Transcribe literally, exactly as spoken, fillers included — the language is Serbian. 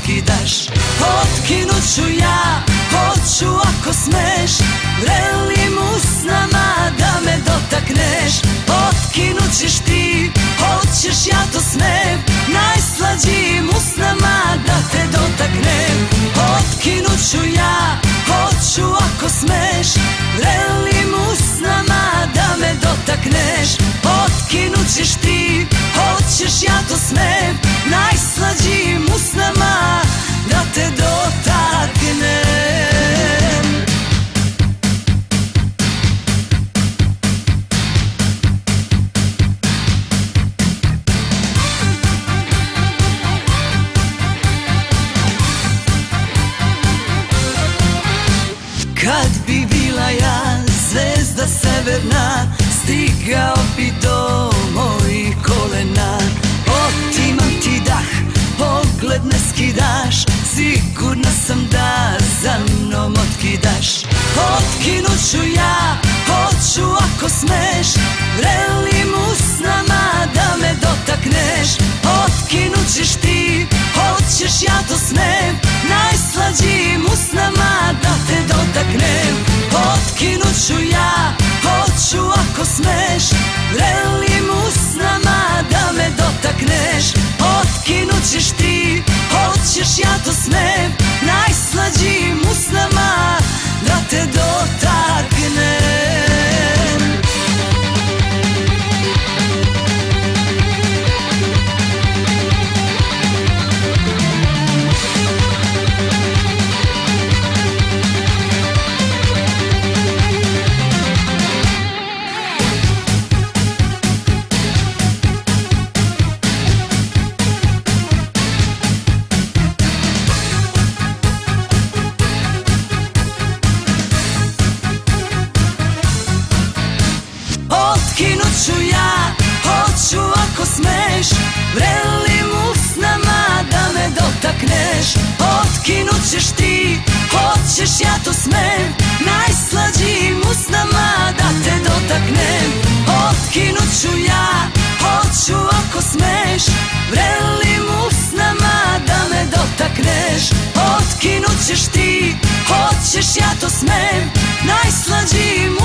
otkidaš. Otkinut ću ja, hoću ako smeš, vrelim usnama da me dotakneš. Otkinut ćeš ti, hoćeš ja to smem, najslađim usnama da te dotaknem. Otkinut ću ja, hoću ako smeš, vrelim usnama da me dotakneš. Otkinut ćeš ti, hoćeš ja to smem, najslađim usnama da te dotaknem. Kad bi bila ja zvezda severna, stigao bi do mojih kolena. Otimam ti dah, pogled ne skidaš, sigurna sam da za mnom otkidaš. Otkinut ću ja, hoću ako smeš, vrelim usnama da me dotakneš. Otkinut ćeš ti, hoćeš ja to smem, najslađim usnama da te dotaknem. Otkinut ću ja, hoću ako smeš, vrelim usnama da me dotakneš. Otkinut ćeš ti, hoćeš ja to smem, najslađim usnama da te dotaknem. Otkinut ću ja, hoću ako smeš, vrelim usnama da me dotakneš. Otkinut ćeš ti, hoćeš ja to smem, najslađim usnama da te dotaknem. Otkinut ću ja, hoću ako smeš, vrelim usnama da me dotakneš. Otkinut ćeš ti, hoćeš ja to smem, najslađim